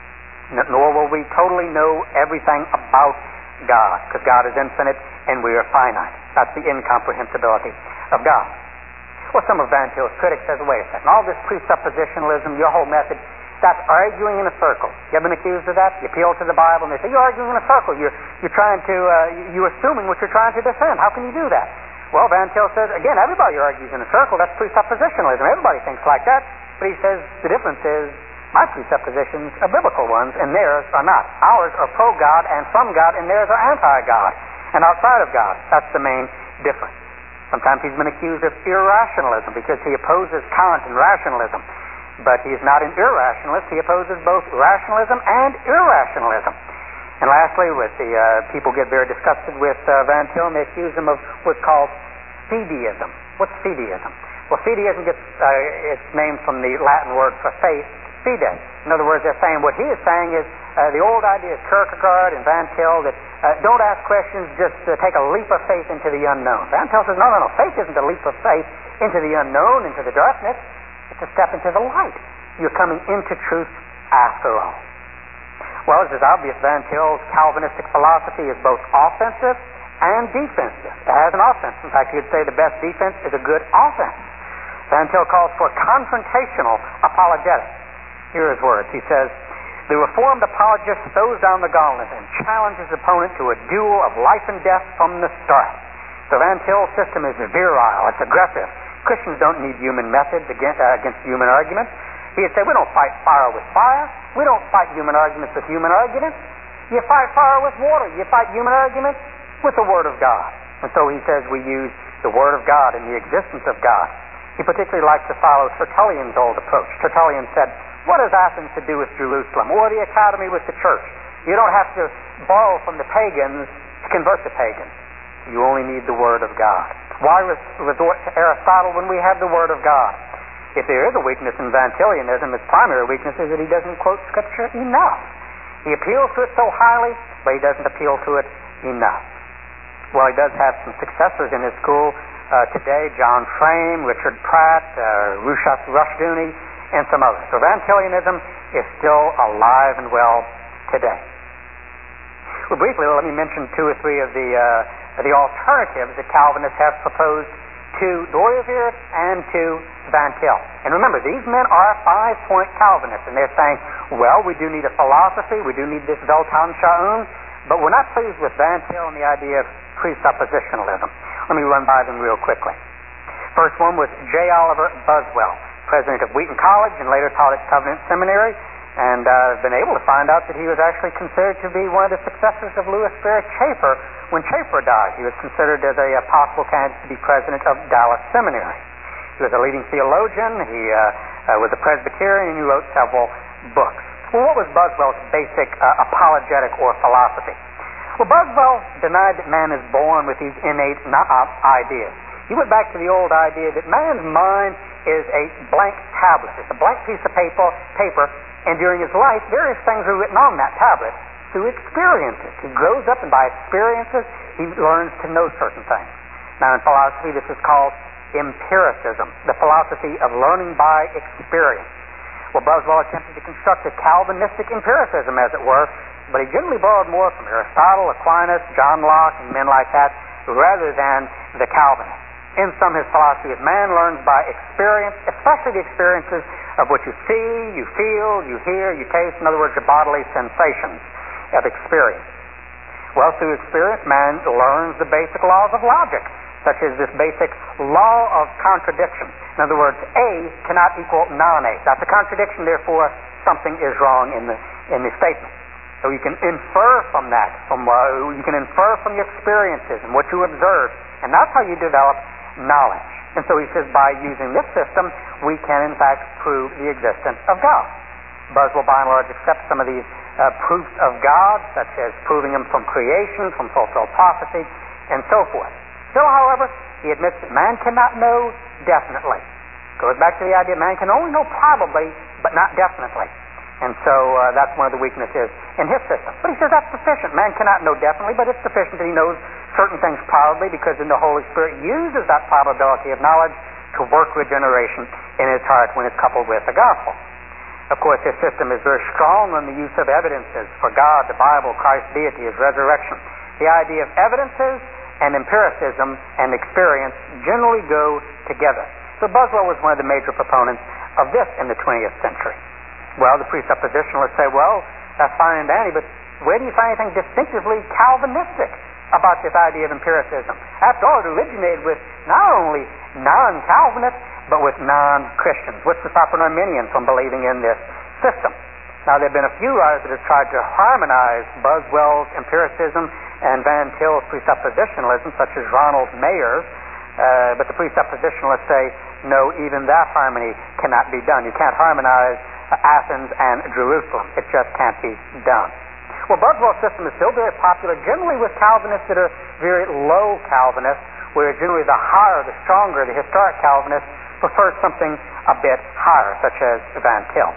Speaker 1: Nor will we totally know everything about God, because God is infinite and we are finite. That's the incomprehensibility of God. Well, some of Van Til's critics says, wait a second, all this presuppositionalism, your whole method, that's arguing in a circle. You ever been accused of that? You appeal to the Bible and they say, you're arguing in a circle. You're trying to, you're assuming what you're trying to defend. How can you do that? Well, Van Til says, again, everybody argues in a circle. That's presuppositionalism. Everybody thinks like that. But he says the difference is my presuppositions are biblical ones and theirs are not. Ours are pro-God and from God, and theirs are anti-God and outside of God. That's the main difference. Sometimes he's been accused of irrationalism because he opposes Kant and rationalism. But he's not an irrationalist. He opposes both rationalism and irrationalism. And lastly, with the people get very disgusted with Van Til, and they accuse him of what's called fideism. What's fideism? Well, fideism gets its name from the Latin word for faith, fide. In other words, they're saying what he is saying is the old idea of Kierkegaard and Van Til that don't ask questions, just take a leap of faith into the unknown. Van Til says, no. Faith isn't a leap of faith into the unknown, into the darkness. It's a step into the light. You're coming into truth after all. Well, it is obvious Van Til's Calvinistic philosophy is both offensive and defensive. It has an offense. In fact, you'd say the best defense is a good offense. Van Til calls for confrontational apologetics. Here are his words. He says, the Reformed apologist throws down the gauntlet and challenges his opponent to a duel of life and death from the start. The Van Til system is virile. It's aggressive. Christians don't need human methods against human arguments. He'd say, we don't fight fire with fire. We don't fight human arguments with human arguments. You fight fire with water. You fight human arguments with the Word of God. And so he says we use the Word of God and the existence of God. He particularly likes to follow Tertullian's old approach. Tertullian said, what has Athens to do with Jerusalem or the Academy with the church? You don't have to borrow from the pagans to convert the pagans. You only need the Word of God. Why resort to Aristotle when we have the Word of God? If there is a weakness in Van Tilianism, its primary weakness is that he doesn't quote Scripture enough. He appeals to it so highly, but he doesn't appeal to it enough. Well, he does have some successors in his school today, John Frame, Richard Pratt, Rushdoony, and some others. So Van Tilianism is still alive and well today. Well, briefly, let me mention two or three of the alternatives that Calvinists have proposed to Dooyeweerd and to Van Til. And remember, these men are 5-point Calvinists, and they're saying, well, we do need a philosophy, we do need this Weltanschauung, but we're not pleased with Van Til and the idea of presuppositionalism. Let me run by them real quickly. First one was J. Oliver Buswell, president of Wheaton College and later taught at Covenant Seminary, and I've been able to find out that he was actually considered to be one of the successors of Louis Barrett Schaeffer when Schaeffer died. He was considered as a possible candidate to be president of Dallas Seminary. He was a leading theologian. He was a Presbyterian, and he wrote several books. Well, what was Buswell's basic apologetic or philosophy? Well, Buswell denied that man is born with these innate ideas. He went back to the old idea that man's mind is a blank tablet. It's a blank piece of paper, and during his life, various things are written on that tablet through experiences. He grows up, and by experiences, he learns to know certain things. Now, in philosophy, this is called empiricism, the philosophy of learning by experience. Well, Buswell attempted to construct a Calvinistic empiricism, as it were, but he generally borrowed more from Aristotle, Aquinas, John Locke, and men like that, rather than the Calvinists. In sum, his philosophy is man learns by experience, especially the experiences of what you see, you feel, you hear, you taste, in other words, your bodily sensations of experience. Well, through experience, man learns the basic laws of logic, such as this basic law of contradiction. In other words, A cannot equal non-A. That's a contradiction, therefore something is wrong in the statement. So you can infer from that, you can infer from your experiences and what you observe, and that's how you develop knowledge. And so he says by using this system, we can in fact prove the existence of God. Buswell by and large accepts some of these proofs of God, such as proving them from creation, from fulfilled prophecy, and so forth. Still, however, he admits that man cannot know definitely. Goes back to the idea man can only know probably, but not definitely. And so that's one of the weaknesses in his system. But he says that's sufficient. Man cannot know definitely, but it's sufficient that he knows certain things probably, because then the Holy Spirit uses that probability of knowledge to work regeneration in his heart when it's coupled with the gospel. Of course, his system is very strong on the use of evidences for God, the Bible, Christ's deity, his resurrection. The idea of evidences and empiricism and experience generally go together. So Buswell was one of the major proponents of this in the 20th century. Well, the presuppositionalists say, well, that's fine and dandy, but where do you find anything distinctively Calvinistic about this idea of empiricism? After all, it originated with not only non-Calvinists, but with non-Christians. What's to stop an Arminian from believing in this system? Now, there have been a few writers that have tried to harmonize Buswell's empiricism and Van Til's presuppositionalism, such as Ronald Mayer's, but the presuppositionalists say, no, even that harmony cannot be done. You can't harmonize Athens and Jerusalem. It just can't be done. Well, Buswell's system is still very popular, generally with Calvinists that are very low Calvinists, where generally the higher, the stronger, the historic Calvinists prefer something a bit higher, such as Van Til.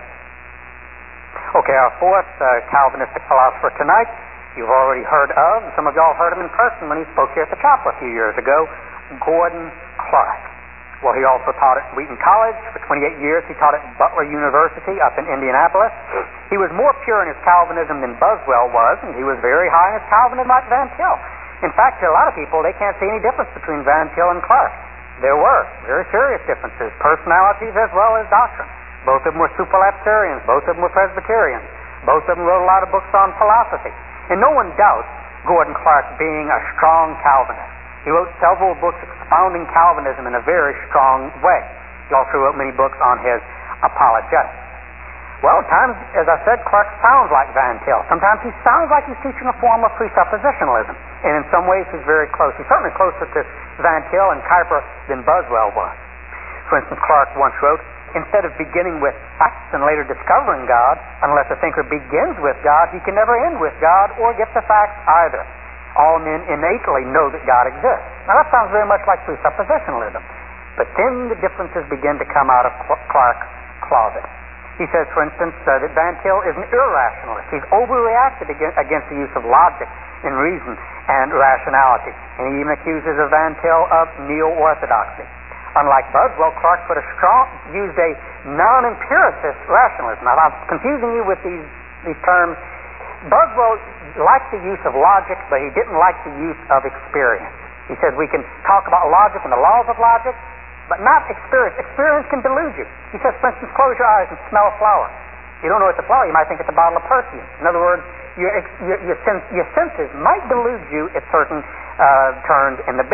Speaker 1: Okay, our fourth Calvinistic philosopher tonight, you've already heard of, some of y'all heard him in person when he spoke here at the chapel a few years ago, Gordon Clark. Well, he also taught at Wheaton College. For 28 years, he taught at Butler University up in Indianapolis. He was more pure in his Calvinism than Buswell was, and he was very high in his Calvinism like Van Til. In fact, to a lot of people, they can't see any difference between Van Til and Clark. There were very serious differences, personalities as well as doctrine. Both of them were supralapsarians. Both of them were Presbyterians. Both of them wrote a lot of books on philosophy. And no one doubts Gordon Clark being a strong Calvinist. He wrote several books expounding Calvinism in a very strong way. He also wrote many books on his apologetics. Well, at times, as I said, Clark sounds like Van Til. Sometimes he sounds like he's teaching a form of presuppositionalism. And in some ways, he's very close. He's certainly closer to Van Til and Kuyper than Buswell was. For instance, Clark once wrote, instead of beginning with facts and later discovering God, unless a thinker begins with God, he can never end with God or get the facts either. All men innately know that God exists. Now that sounds very much like presuppositionalism. But then the differences begin to come out of Clark's closet. He says, for instance, that Van Til is an irrationalist. He's overreacted against the use of logic and reason and rationality. And he even accuses of Van Til of neo-orthodoxy. Unlike Buswell, Clark used a non-empiricist rationalism. Now I'm confusing you with these terms. Buswell liked the use of logic, but he didn't like the use of experience. He says we can talk about logic and the laws of logic, but not experience. Experience can delude you. He says, for instance, close your eyes and smell a flower. You don't know it's a flower. You might think it's a bottle of perfume. In other words, your senses might delude you at certain turns in the bent.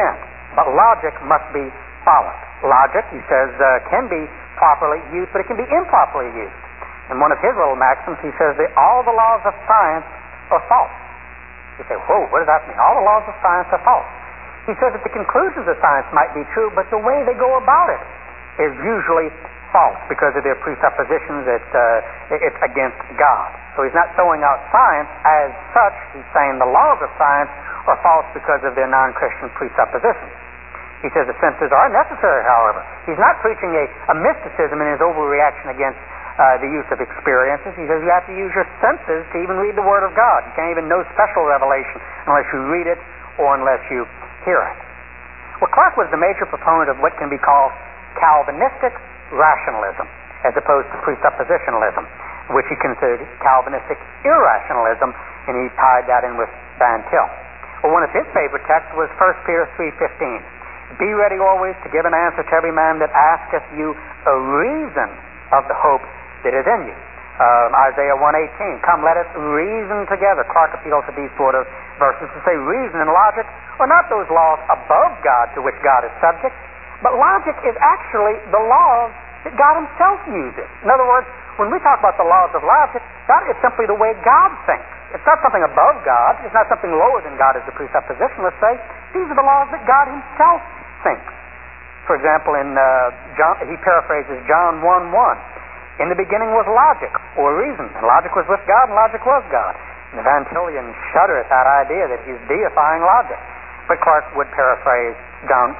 Speaker 1: but logic must be followed. Logic, he says, can be properly used, but it can be improperly used. In one of his little maxims, he says that all the laws of science are false. You say, whoa, what does that mean? All the laws of science are false. He says that the conclusions of science might be true, but the way they go about it is usually false because of their presuppositions that it's against God. So he's not throwing out science as such. He's saying the laws of science are false because of their non-Christian presuppositions. He says the senses are necessary, however. He's not preaching a mysticism in his overreaction against the use of experiences. He says you have to use your senses to even read the Word of God. You can't even know special revelation unless you read it or unless you hear it. Well, Clarke was the major proponent of what can be called Calvinistic rationalism, as opposed to presuppositionalism, which he considered Calvinistic irrationalism, and he tied that in with Van Til. Well, one of his favorite texts was 1 Peter 3:15. Be ready always to give an answer to every man that asketh you a reason of the hope that is in you. Isaiah 1:18. Come, let us reason together. Clarke appeals to these sort of verses to say reason and logic are not those laws above God to which God is subject, but logic is actually the laws that God himself uses. In other words, when we talk about the laws of logic, that is simply the way God thinks. It's not something above God. It's not something lower than God as a presupposition. Let's say these are the laws that God himself thinks. For example, in he paraphrases John 1:1. In the beginning was logic, or reason, and logic was with God, and logic was God. And the Van Tilians shudder at that idea that he's deifying logic. But Clarke did paraphrase John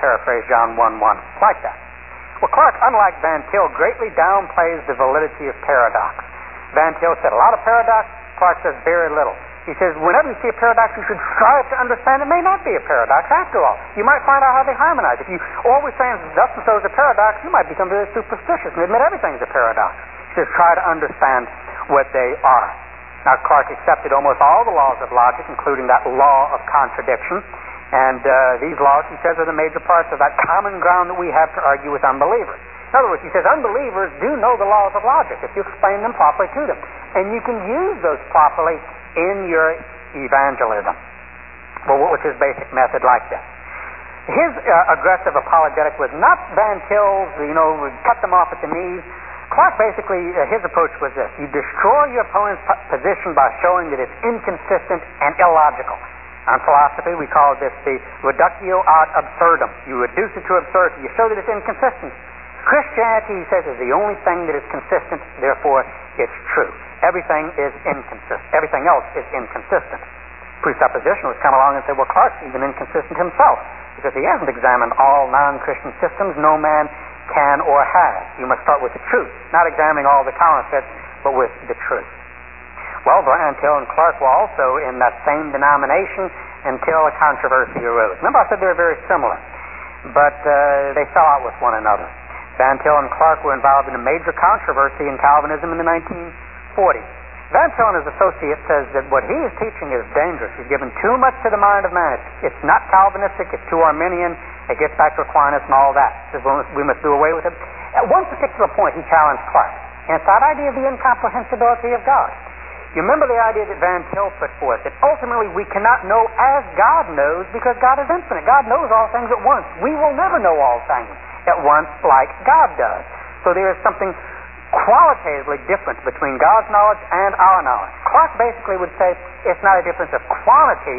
Speaker 1: 1:1 like that. Well, Clarke, unlike Van Til, greatly downplays the validity of paradox. Van Til said a lot of paradox. Clarke says very little. He says whenever you see a paradox, you should strive to understand it may not be a paradox after all. You might find out how they harmonize. If you always say thus and so is a paradox, you might become very superstitious and admit everything's a paradox. He says try to understand what they are. Now, Clarke accepted almost all the laws of logic, including that law of contradiction. And these laws, he says, are the major parts of that common ground that we have to argue with unbelievers. In other words, he says unbelievers do know the laws of logic if you explain them properly to them. And you can use those properly in your evangelism. Well, what was his basic method like this? His aggressive apologetic was not Van Til's, cut them off at the knees. Clarke basically, his approach was this. You destroy your opponent's position by showing that it's inconsistent and illogical. In philosophy, we call this the reductio ad absurdum. You reduce it to absurdity. You show that it's inconsistent. Christianity, he says, is the only thing that is consistent, therefore it's true. Everything is inconsistent. Everything else is inconsistent. Presuppositionalists come along and say, well, Clarke's even inconsistent himself because he hasn't examined all non-Christian systems. No man can or has. You must start with the truth, not examining all the counterfeits, but with the truth. Well, Van Til and Clarke were also in that same denomination until a controversy arose. Remember I said they were very similar, but they fell out with one another. Van Til and Clarke were involved in a major controversy in Calvinism in the 1940s. Van Til and his associate says that what he is teaching is dangerous. He's given too much to the mind of man. It's not Calvinistic, it's too Arminian, it gets back to Aquinas and all that. He says we must do away with it. At one particular point he challenged Clarke, and it's that idea of the incomprehensibility of God. You remember the idea that Van Til put forth, that ultimately we cannot know as God knows because God is infinite. God knows all things at once. We will never know all things at once like God does. So there is something qualitatively different between God's knowledge and our knowledge. Clarke basically would say it's not a difference of quality,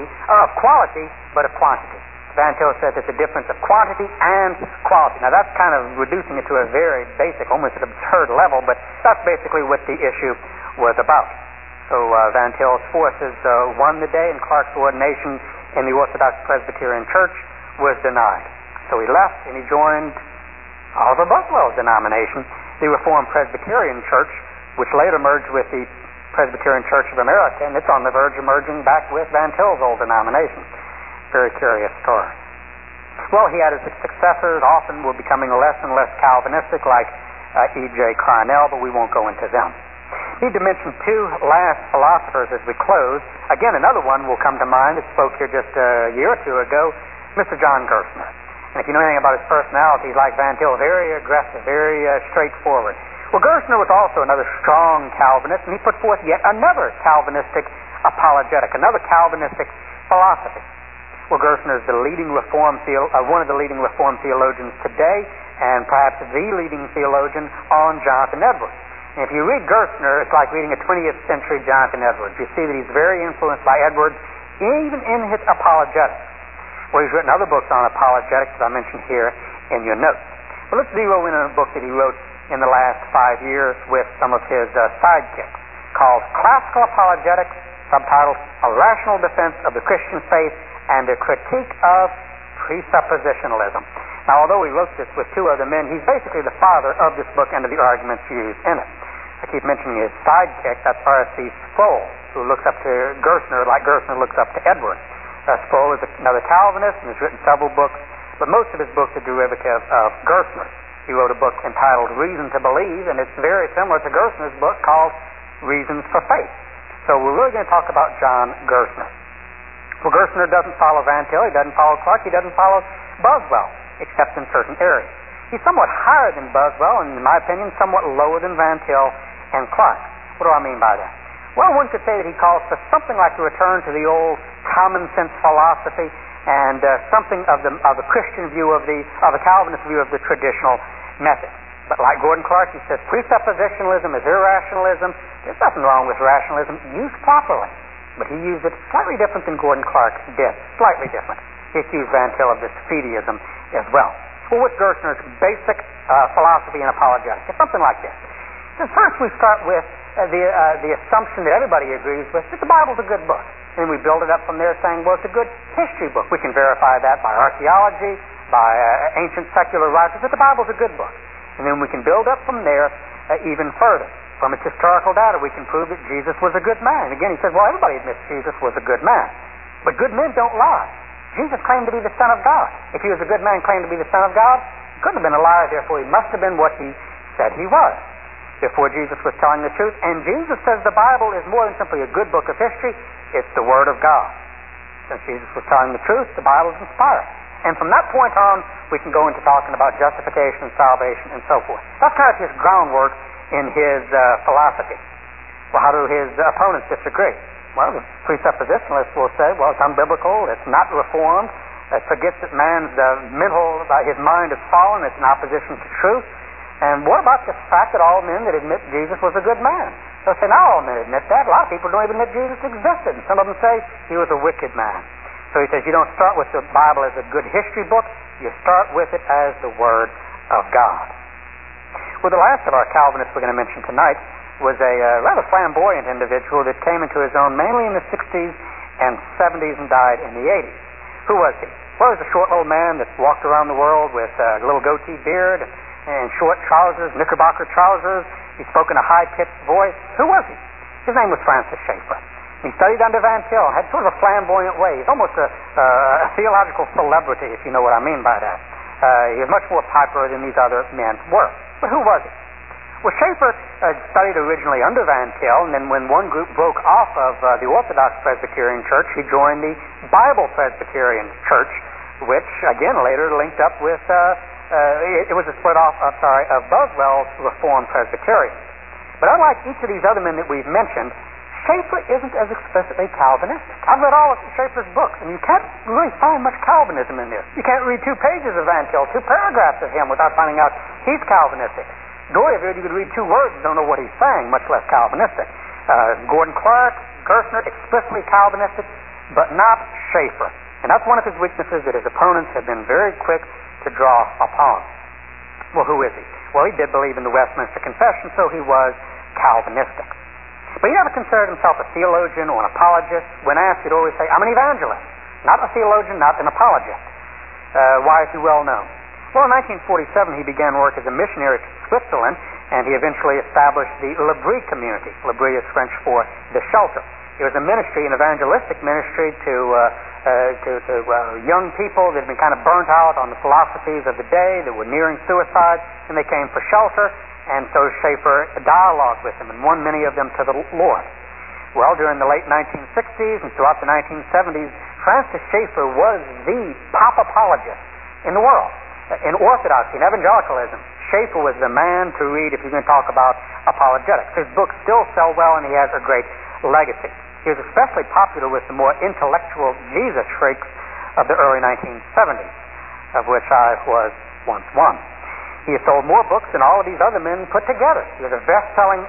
Speaker 1: but of quantity. Van Til says it's a difference of quantity and quality. Now that's kind of reducing it to a very basic, almost an absurd level, but that's basically what the issue was about. So Van Til's forces won the day, and Clarke's ordination in the Orthodox Presbyterian Church was denied. So he left and he joined Oliver Buswell's denomination, the Reformed Presbyterian Church, which later merged with the Presbyterian Church of America, and it's on the verge of merging back with Van Til's old denomination. Very curious story. Well, he had his successors, often were becoming less and less Calvinistic, like E.J. Carnell, but we won't go into them. Need to mention two last philosophers as we close. Again, another one will come to mind that spoke here just a year or two ago, Mr. John Gerstner. And if you know anything about his personality, he's like Van Til, very aggressive, very straightforward. Well, Gerstner was also another strong Calvinist, and he put forth yet another Calvinistic apologetic, another Calvinistic philosophy. Well, Gerstner is the leading one of the leading Reformed theologians today, and perhaps the leading theologian on Jonathan Edwards. And if you read Gerstner, it's like reading a 20th century Jonathan Edwards. You see that he's very influenced by Edwards, even in his apologetics. Well, he's written other books on apologetics that I mentioned here in your notes. But let's zero in on a book that he wrote in the last 5 years with some of his sidekicks, called Classical Apologetics, subtitled A Rational Defense of the Christian Faith and a Critique of Presuppositionalism. Now, although he wrote this with two other men, he's basically the father of this book and of the arguments used in it. I keep mentioning his sidekick, that's R.C. Sproul, who looks up to Gerstner like Gerstner looks up to Edwards. Sproul is another Calvinist and has written several books, but most of his books are derivative of Gerstner's. He wrote a book entitled Reason to Believe, and it's very similar to Gerstner's book called Reasons for Faith. So we're really going to talk about John Gerstner. Well, Gerstner doesn't follow Van Til, he doesn't follow Clark, he doesn't follow Boswell, except in certain areas. He's somewhat higher than Boswell, and in my opinion, somewhat lower than Van Til and Clark. What do I mean by that? Well, one could say that he calls for something like a return to the old common sense philosophy and something of a Christian view of a Calvinist view of the traditional method. But like Gordon Clark, he says presuppositionalism is irrationalism. There's nothing wrong with rationalism used properly. But he used it slightly different than Gordon Clark did. Slightly different. He accused Van Til of this fideism as well. Well, what's Gerstner's basic philosophy and apologetics? It's something like this. So first we start with the assumption that everybody agrees with that the Bible's a good book. And then we build it up from there saying, well, it's a good history book. We can verify that by archaeology, by ancient secular writers, that the Bible's a good book. And then we can build up from there even further. From its historical data, we can prove that Jesus was a good man. Again, he says, well, everybody admits Jesus was a good man. But good men don't lie. Jesus claimed to be the Son of God. If he was a good man, claimed to be the Son of God, he couldn't have been a liar, therefore he must have been what he said he was. Therefore, Jesus was telling the truth. And Jesus says the Bible is more than simply a good book of history, it's the Word of God. Since Jesus was telling the truth, the Bible is inspired. And from that point on, we can go into talking about justification and salvation and so forth. That's kind of his groundwork in his philosophy. Well, how do his opponents disagree? Well, the presuppositionalists will say, well, it's unbiblical, it's not reformed, it forgets that man's his mind is fallen, it's in opposition to truth. And what about the fact that all men that admit Jesus was a good man? They'll say, not all men admit that. A lot of people don't even admit Jesus existed. And some of them say he was a wicked man. So he says you don't start with the Bible as a good history book, you start with it as the Word of God. Well, the last of our Calvinists we're going to mention tonight was a rather flamboyant individual that came into his own mainly in the 60s and 70s and died in the 80s. Who was he? Well, he was a short little man that walked around the world with a little goatee beard and short trousers, knickerbocker trousers. He spoke in a high-pitched voice. Who was he? His name was Francis Schaeffer. He studied under Van Til, had sort of a flamboyant way. He's almost a theological celebrity, if you know what I mean by that. He was much more popular than these other men were. But who was he? Well, Schaeffer studied originally under Van Til, and then when one group broke off of the Orthodox Presbyterian Church, he joined the Bible Presbyterian Church, which, again, later linked up with... it was a split off of Boswell's Reformed Presbyterian. But unlike each of these other men that we've mentioned, Schaeffer isn't as explicitly Calvinistic. I've read all of Schaeffer's books, and you can't really find much Calvinism in there. You can't read 2 pages of Van Til, 2 paragraphs of him without finding out he's Calvinistic. Doyeville, you could read 2 words and don't know what he's saying, much less Calvinistic. Gordon Clark, Gerstner, explicitly Calvinistic, but not Schaeffer. And that's one of his weaknesses that his opponents have been very quick to draw upon. Well, who is he? Well, he did believe in the Westminster Confession, so he was Calvinistic. But he never considered himself a theologian or an apologist. When asked, he'd always say, I'm an evangelist, not a theologian, not an apologist. Why is he well known? Well, in 1947, he began work as a missionary to Switzerland, and he eventually established the L'Abri community. L'Abri is French for the shelter. It was a ministry, an evangelistic ministry to young people that had been kind of burnt out on the philosophies of the day, that were nearing suicide, and they came for shelter, and so Schaeffer dialogued with them and won many of them to the Lord. Well, during the late 1960s and throughout the 1970s, Francis Schaeffer was the pop apologist in the world. In Orthodoxy, in evangelicalism, Schaeffer was the man to read if you're going to talk about apologetics. His books still sell well, and he has a great legacy. He was especially popular with the more intellectual Jesus freaks of the early 1970s, of which I was once one. He has sold more books than all of these other men put together. He was a best-selling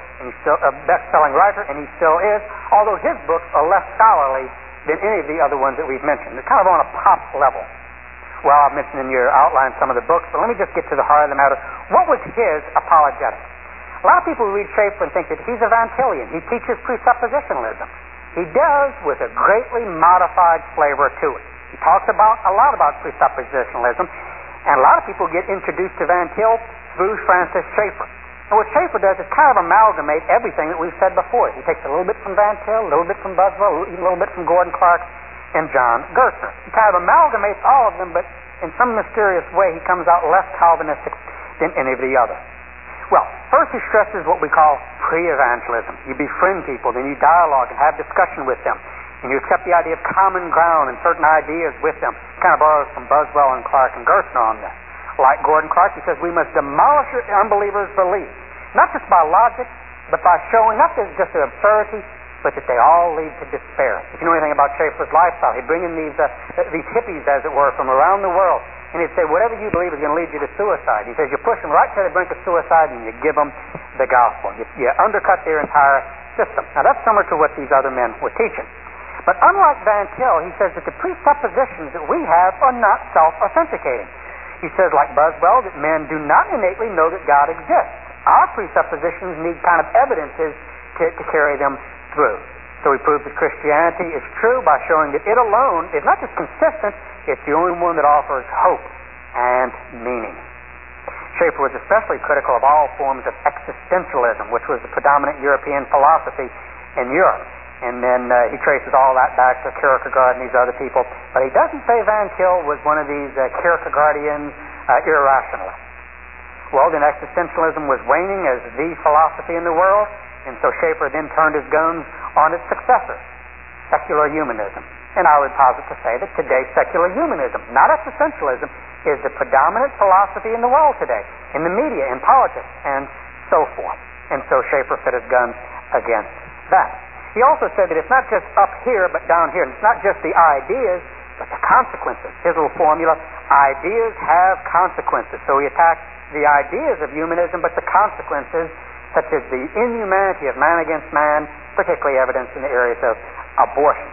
Speaker 1: best-selling writer, and he still is, although his books are less scholarly than any of the other ones that we've mentioned. They're kind of on a pop level. Well, I've mentioned in your outline some of the books, but let me just get to the heart of the matter. What was his apologetic? A lot of people read Schaeffer and think that he's a Van Tillian. He teaches presuppositionalism. He does with a greatly modified flavor to it. He talks a lot about presuppositionalism, and a lot of people get introduced to Van Til through Francis Schaeffer. And what Schaeffer does is kind of amalgamate everything that we've said before. He takes a little bit from Van Til, a little bit from Buswell, even a little bit from Gordon Clark and John Gerstner. He kind of amalgamates all of them, but in some mysterious way he comes out less Calvinistic than any of the others. Well, first he stresses what we call pre-evangelism. You befriend people, then you dialogue and have discussion with them, and you accept the idea of common ground and certain ideas with them. Kind of borrows from Buswell and Clark and Gerstner on this. Like Gordon Clark, he says we must demolish unbelievers' beliefs, not just by logic, but by showing not just their absurdity, but that they all lead to despair. If you know anything about Schaeffer's lifestyle, he'd bring in these hippies, as it were, from around the world, and he'd say, whatever you believe is going to lead you to suicide. He says, you push them right to the brink of suicide, and you give them the gospel. You undercut their entire system. Now, that's similar to what these other men were teaching. But unlike Van Til, he says that the presuppositions that we have are not self-authenticating. He says, like Buswell, that men do not innately know that God exists. Our presuppositions need kind of evidences to carry them through. So he proves that Christianity is true by showing that it alone is not just consistent, it's the only one that offers hope and meaning. Schaeffer was especially critical of all forms of existentialism, which was the predominant European philosophy in Europe. And then he traces all that back to Kierkegaard and these other people. But he doesn't say Van Til was one of these Kierkegaardian irrationalists. Well, then existentialism was waning as the philosophy in the world, and so Schaeffer then turned his guns on its successor, secular humanism. And I would posit to say that today secular humanism, not existentialism, is the predominant philosophy in the world today, in the media, in politics, and so forth. And so Schaeffer set his guns against that. He also said that it's not just up here but down here. And it's not just the ideas, but the consequences. His little formula, ideas have consequences. So he attacked the ideas of humanism, but the consequences, such as the inhumanity of man against man, particularly evidenced in the areas of abortion.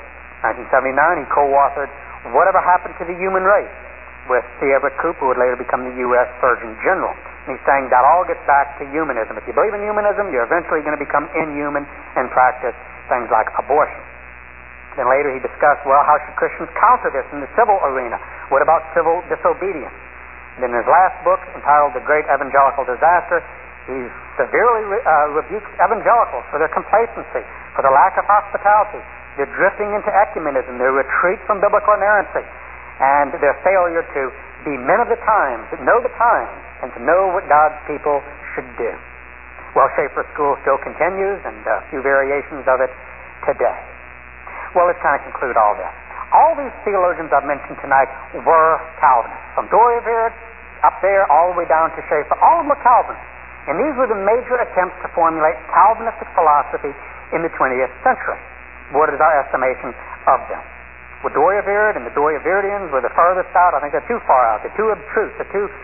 Speaker 1: 1979, he co-authored Whatever Happened to the Human Race with C. Everett Koop, who would later become the U.S. Surgeon General. And he's saying that all gets back to humanism. If you believe in humanism, you're eventually going to become inhuman and practice things like abortion. Then later he discussed, well, how should Christians counter this in the civil arena? What about civil disobedience? And in his last book, entitled The Great Evangelical Disaster, he severely rebukes evangelicals for their complacency, for their lack of hospitality, their drifting into ecumenism, their retreat from biblical inerrancy, and their failure to be men of the times, that know the times, and to know what God's people should do. Well, Schaeffer's school still continues, and a few variations of it today. Well, let's kind of conclude all this. All these theologians I've mentioned tonight were Calvinists. From Dooyeweerd up there all the way down to Schaeffer, all of them were Calvinists. And these were the major attempts to formulate Calvinistic philosophy in the 20th century. What is our estimation of them? Well, Dooyeweerd and the Dooyeweerdians were the furthest out. I think they're too far out. They're too abstruse. They're too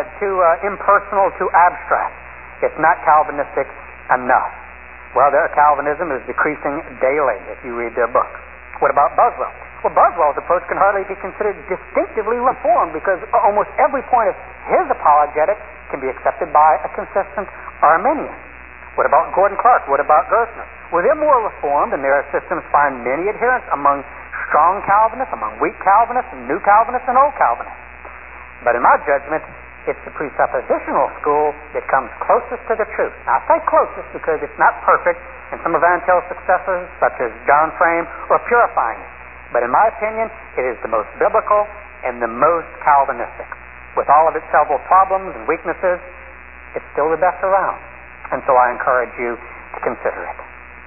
Speaker 1: impersonal, too abstract. It's not Calvinistic enough. Well, their Calvinism is decreasing daily if you read their books. What about Buswell? Well, Buswell's approach can hardly be considered distinctively reformed because almost every point of his apologetic can be accepted by a consistent Arminian. What about Gordon Clark? What about Gerstner? Well, they're more reformed, and their systems find many adherents among strong Calvinists, among weak Calvinists, and new Calvinists, and old Calvinists. But in my judgment, it's the presuppositional school that comes closest to the truth. Now, I say closest because it's not perfect, and some of Van Til's successors, such as John Frame, are purifying it. But in my opinion, it is the most biblical and the most Calvinistic. With all of its several problems and weaknesses, it's still the best around. And so I encourage you to consider it.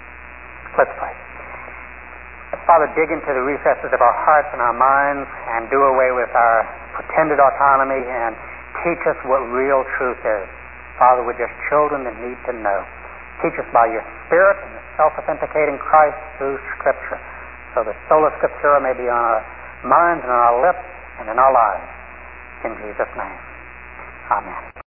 Speaker 1: Let's pray. Father, dig into the recesses of our hearts and our minds and do away with our pretended autonomy and teach us what real truth is. Father, we're just children that need to know. Teach us by your Spirit and the self-authenticating Christ through Scripture, so that sola Scriptura may be on our minds and in our lips and in our lives. In Jesus' name. Amen.